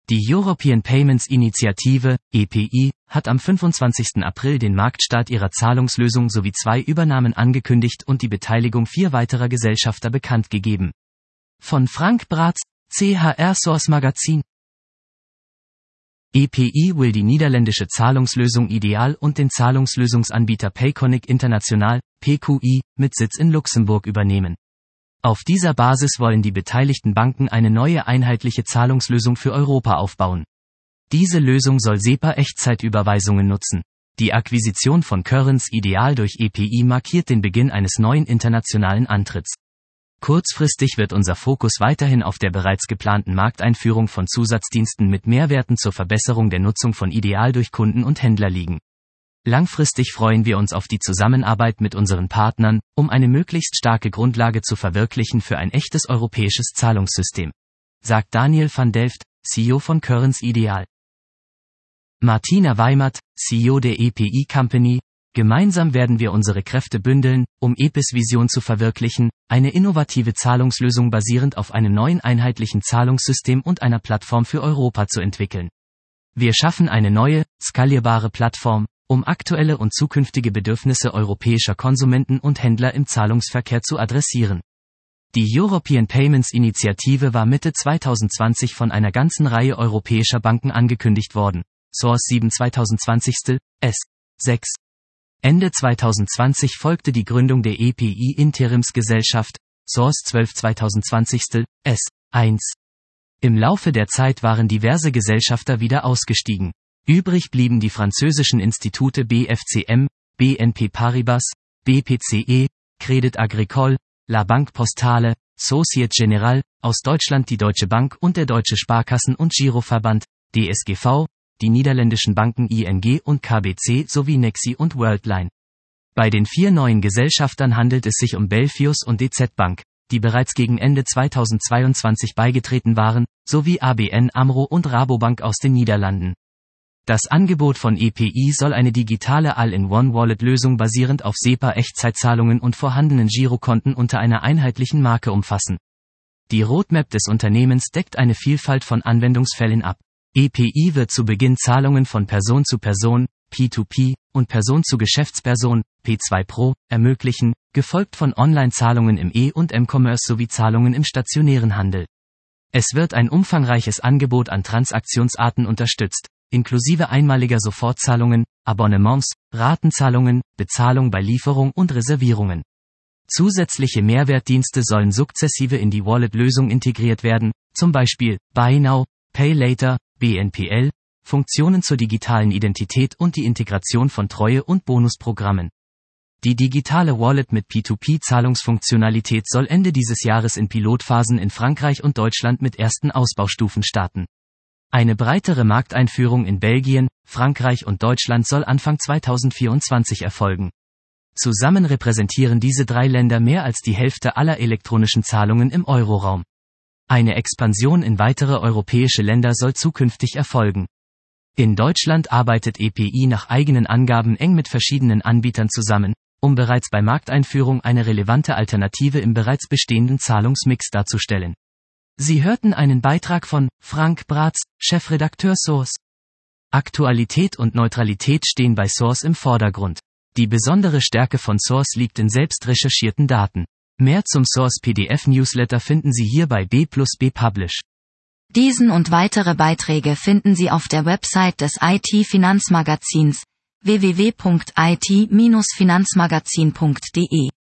Die European Payments Initiative, EPI, hat am 25. April den Marktstart ihrer Zahlungslösung sowie 2 Übernahmen angekündigt und die Beteiligung 4 weiterer Gesellschafter bekannt gegeben. Von Frank Bratz, CHR Source Magazin. EPI will die niederländische Zahlungslösung Ideal und den Zahlungslösungsanbieter Payconiq International, PQI, mit Sitz in Luxemburg übernehmen. Auf dieser Basis wollen die beteiligten Banken eine neue einheitliche Zahlungslösung für Europa aufbauen. Diese Lösung soll SEPA-Echtzeitüberweisungen nutzen. Die Akquisition von Currens Ideal durch EPI markiert den Beginn eines neuen internationalen Antritts. Kurzfristig wird unser Fokus weiterhin auf der bereits geplanten Markteinführung von Zusatzdiensten mit Mehrwerten zur Verbesserung der Nutzung von Ideal durch Kunden und Händler liegen. Langfristig freuen wir uns auf die Zusammenarbeit mit unseren Partnern, um eine möglichst starke Grundlage zu verwirklichen für ein echtes europäisches Zahlungssystem, sagt Daniel van Delft, CEO von Currens Ideal. Martina Weimert, CEO der EPI Company: Gemeinsam werden wir unsere Kräfte bündeln, um EPIs Vision zu verwirklichen, eine innovative Zahlungslösung basierend auf einem neuen einheitlichen Zahlungssystem und einer Plattform für Europa zu entwickeln. Wir schaffen eine neue, skalierbare Plattform, um aktuelle und zukünftige Bedürfnisse europäischer Konsumenten und Händler im Zahlungsverkehr zu adressieren. Die European Payments Initiative war Mitte 2020 von einer ganzen Reihe europäischer Banken angekündigt worden. Source 7 2020, S6. Ende 2020 folgte die Gründung der EPI Interimsgesellschaft, Source 12 2020, S1. Im Laufe der Zeit waren diverse Gesellschafter wieder ausgestiegen. Übrig blieben die französischen Institute BFCM, BNP Paribas, BPCE, Crédit Agricole, La Banque Postale, Société Générale, aus Deutschland die Deutsche Bank und der Deutsche Sparkassen- und Giroverband, DSGV, die niederländischen Banken ING und KBC sowie Nexi und Worldline. Bei den 4 neuen Gesellschaftern handelt es sich um Belfius und DZ Bank, die bereits gegen Ende 2022 beigetreten waren, sowie ABN AMRO und Rabobank aus den Niederlanden. Das Angebot von EPI soll eine digitale All-in-One-Wallet-Lösung basierend auf SEPA-Echtzeitzahlungen und vorhandenen Girokonten unter einer einheitlichen Marke umfassen. Die Roadmap des Unternehmens deckt eine Vielfalt von Anwendungsfällen ab. EPI wird zu Beginn Zahlungen von Person zu Person, P2P, und Person zu Geschäftsperson, P2 Pro, ermöglichen, gefolgt von Online-Zahlungen im E- und M-Commerce sowie Zahlungen im stationären Handel. Es wird ein umfangreiches Angebot an Transaktionsarten unterstützt, inklusive einmaliger Sofortzahlungen, Abonnements, Ratenzahlungen, Bezahlung bei Lieferung und Reservierungen. Zusätzliche Mehrwertdienste sollen sukzessive in die Wallet-Lösung integriert werden, zum Beispiel Buy Now, Pay Later, BNPL, Funktionen zur digitalen Identität und die Integration von Treue- und Bonusprogrammen. Die digitale Wallet mit P2P-Zahlungsfunktionalität soll Ende dieses Jahres in Pilotphasen in Frankreich und Deutschland mit ersten Ausbaustufen starten. Eine breitere Markteinführung in Belgien, Frankreich und Deutschland soll Anfang 2024 erfolgen. Zusammen repräsentieren diese 3 Länder mehr als die Hälfte aller elektronischen Zahlungen im Euroraum. Eine Expansion in weitere europäische Länder soll zukünftig erfolgen. In Deutschland arbeitet EPI nach eigenen Angaben eng mit verschiedenen Anbietern zusammen, um bereits bei Markteinführung eine relevante Alternative im bereits bestehenden Zahlungsmix darzustellen. Sie hörten einen Beitrag von Frank Bratz, Chefredakteur Source. Aktualität und Neutralität stehen bei Source im Vordergrund. Die besondere Stärke von Source liegt in selbst recherchierten Daten. Mehr zum Source PDF-Newsletter finden Sie hier bei B+B Publish. Diesen und weitere Beiträge finden Sie auf der Website des IT-Finanzmagazins www.it-finanzmagazin.de.